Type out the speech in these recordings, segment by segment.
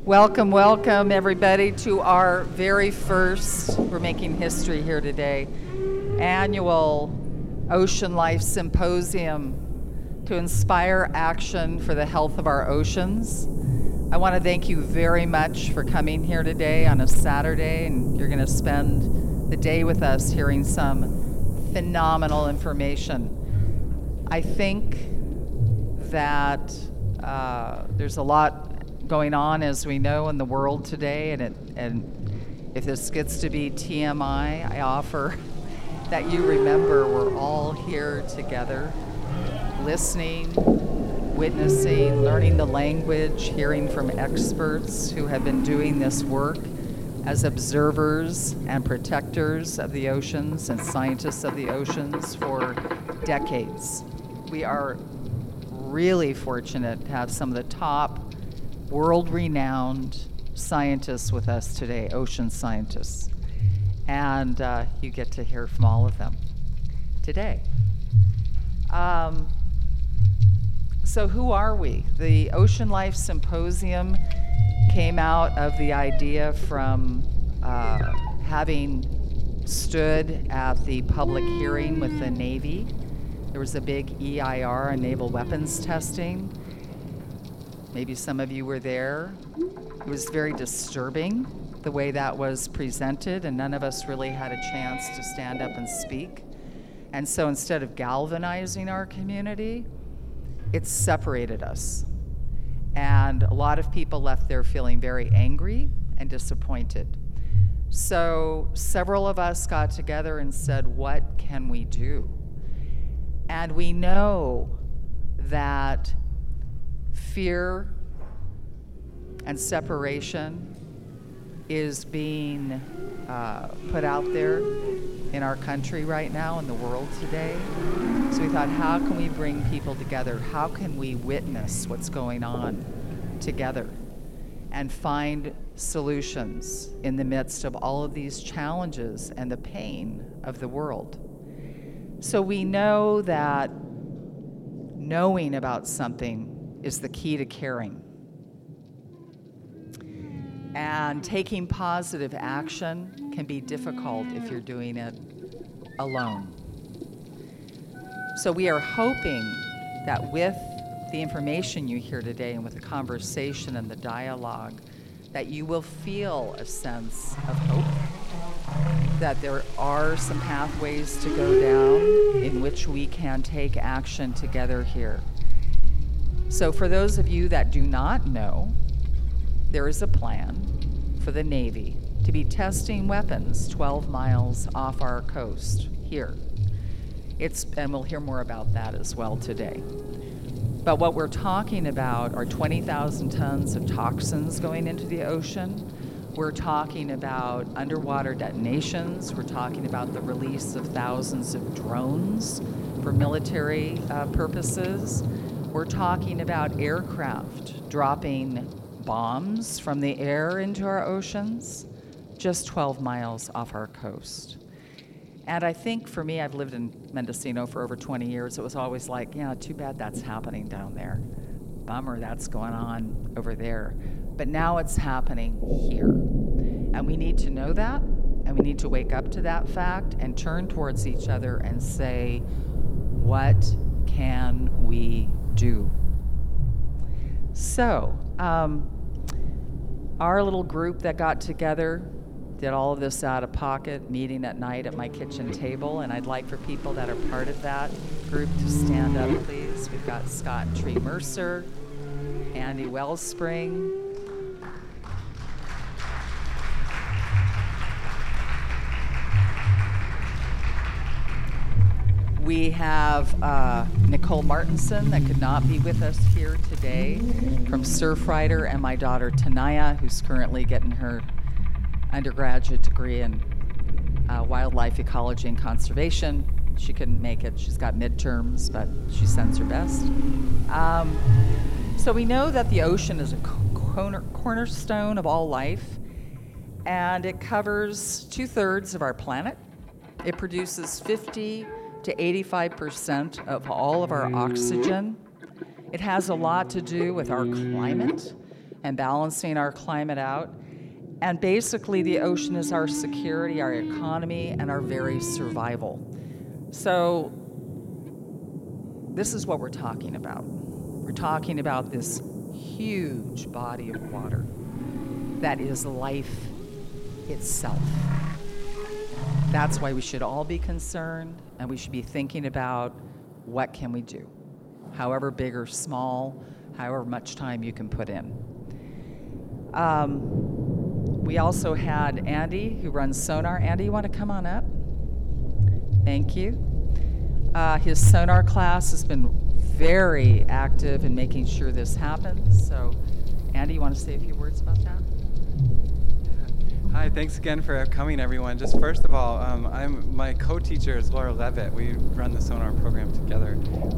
Welcome, welcome everybody to our very first, we're making history here today, annual Ocean Life Symposium to inspire action for the health of our oceans. I want to thank you very much for coming here today on a Saturday, and you're going to spend the day with us hearing some phenomenal information. I think that there's a lot going on, as we know, in the world today, and if this gets to be TMI, I offer that you remember we're all here together, listening, witnessing, learning the language, hearing from experts who have been doing this work as observers and protectors of the oceans and scientists of the oceans for decades. We are really fortunate to have some of the top world-renowned scientists with us today, ocean scientists. And you get to hear from all of them today. So who are we? The Ocean Life Symposium came out of the idea from having stood at the public hearing with the Navy. There was a big EIR on naval weapons testing. Maybe some of you were there. It was very disturbing the way that was presented, and none of us really had a chance to stand up and speak. And so instead of galvanizing our community, it separated us. And a lot of people left there feeling very angry and disappointed. So several of us got together and said, what can we do? And we know that fear and separation is being put out there in our country right now, in the world today. So we thought, how can we bring people together? How can we witness what's going on together and find solutions in the midst of all of these challenges and the pain of the world? So we know that knowing about something is the key to caring. And taking positive action can be difficult if you're doing it alone. So we are hoping that with the information you hear today and with the conversation and the dialogue, that you will feel a sense of hope, that there are some pathways to go down in which we can take action together here. So for those of you that do not know, there is a plan for the Navy to be testing weapons 12 miles off our coast here. And we'll hear more about that as well today. But what we're talking about are 20,000 tons of toxins going into the ocean. We're talking about underwater detonations. We're talking about the release of thousands of drones for military purposes. We're talking about aircraft dropping bombs from the air into our oceans, just 12 miles off our coast. And I think for me, I've lived in Mendocino for over 20 years. It was always like, yeah, too bad that's happening down there. Bummer that's going on over there. But now it's happening here. And we need to know that, and we need to wake up to that fact and turn towards each other and say, what can we do? So, our little group that got together did all of this out of pocket, meeting at night at my kitchen table, and I'd like for people that are part of that group to stand up, please. We've got Scott and Tree Mercer, Andy Wellspring, we have Nicole Martinson that could not be with us here today from Surfrider, and my daughter Tanaya, who's currently getting her undergraduate degree in wildlife ecology and conservation. She couldn't make it. She's got midterms, but she sends her best. So we know that the ocean is a cornerstone of all life, and it covers 2/3 of our planet. It produces 50 to 85% of all of our oxygen. It has a lot to do with our climate, and balancing our climate out. And basically, the ocean is our security, our economy, and our very survival. So this is what we're talking about. We're talking about this huge body of water that is life itself. That's why we should all be concerned, and we should be thinking about what can we do, however big or small, however much time you can put in. We also had Andy, who runs Sonar. Andy, you want to come on up? Thank you. His Sonar class has been very active in making sure this happens. So, Andy, you want to say a few words about that? Hi, thanks again for coming, everyone. Just first of all, my co-teacher is Laura Levitt. We run the Sonar program together.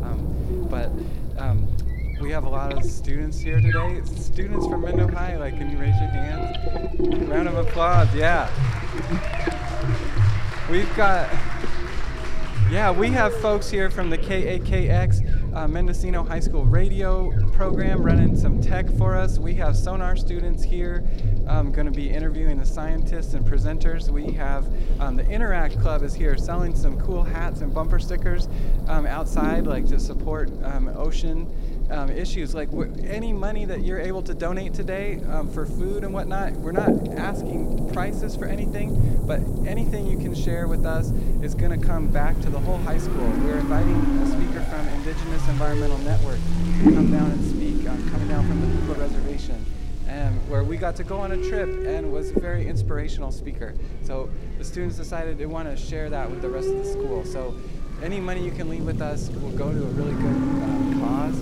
We have a lot of students here today. Students from Mendo High, can you raise your hands? Round of applause, yeah. We have folks here from the KAKX Mendocino High School radio program running some tech for us. We have Sonar students here going to be interviewing the scientists and presenters. We have the Interact Club is here selling some cool hats and bumper stickers outside, to support ocean issues. Any money that you're able to donate today for food and whatnot, we're not asking prices for anything, but anything you can share with us is going to come back to the whole high school. We're inviting a speaker from Indigenous Environmental Network to come down and speak, coming down from the Hoopa Reservation, where we got to go on a trip and was a very inspirational speaker. So the students decided they want to share that with the rest of the school. So any money you can leave with us will go to a really good cause.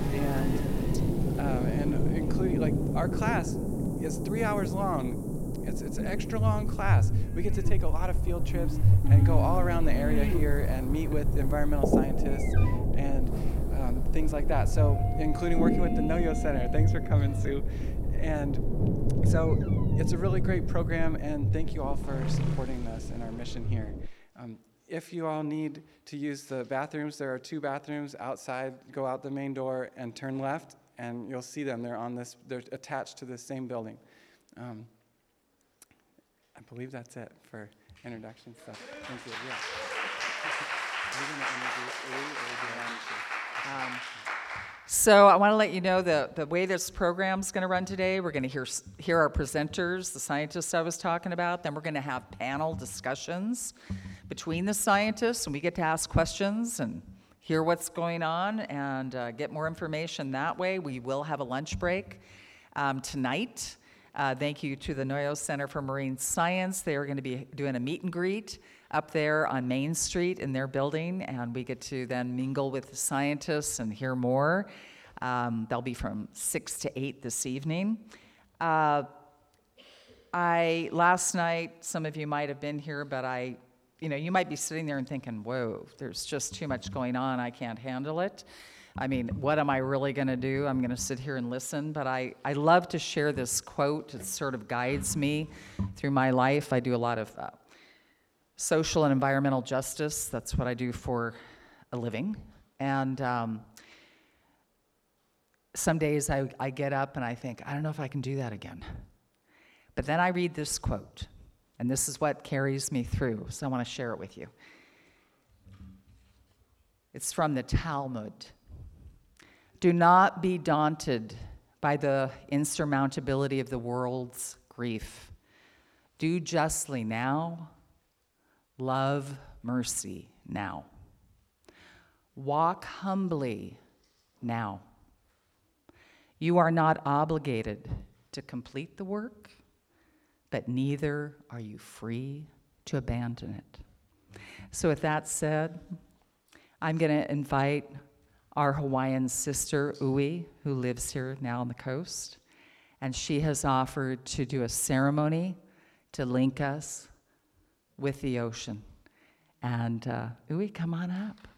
And including, our class is 3 hours long. It's an extra long class. We get to take a lot of field trips and go all around the area here and meet with environmental scientists and things like that. So, including working with the Noyo Center. Thanks for coming, Sue. And so, it's a really great program, and thank you all for supporting us in our mission here. If you all need to use the bathrooms, there are 2 bathrooms outside. Go out the main door and turn left, and you'll see them. They're attached to this same building. I believe that's it for introduction stuff. Thank you. Yeah. So I want to let you know the way this program's going to run today. We're going to hear our presenters, the scientists I was talking about. Then we're going to have panel discussions between the scientists, and we get to ask questions and hear what's going on and get more information that way. We will have a lunch break tonight. Thank you to the Noyo Center for Marine Science. They are going to be doing a meet and greet up there on Main Street in their building, and we get to then mingle with the scientists and hear more. They'll be from 6 to 8 this evening. Last night, some of you might have been here, but you might be sitting there and thinking, whoa, there's just too much going on, I can't handle it. I mean, what am I really going to do? I'm going to sit here and listen, but I love to share this quote. It sort of guides me through my life. I do a lot of social and environmental justice. That's what I do for a living. And some days I get up and I think, I don't know if I can do that again. But then I read this quote, and this is what carries me through, so I want to share it with you. It's from the Talmud. Do not be daunted by the insurmountability of the world's grief. Do justly now. Love mercy now. Walk humbly now. You are not obligated to complete the work, but neither are you free to abandon it. So with that said, I'm going to invite our Hawaiian sister, Ui, who lives here now on the coast, and she has offered to do a ceremony to link us with the ocean. And Ui, come on up.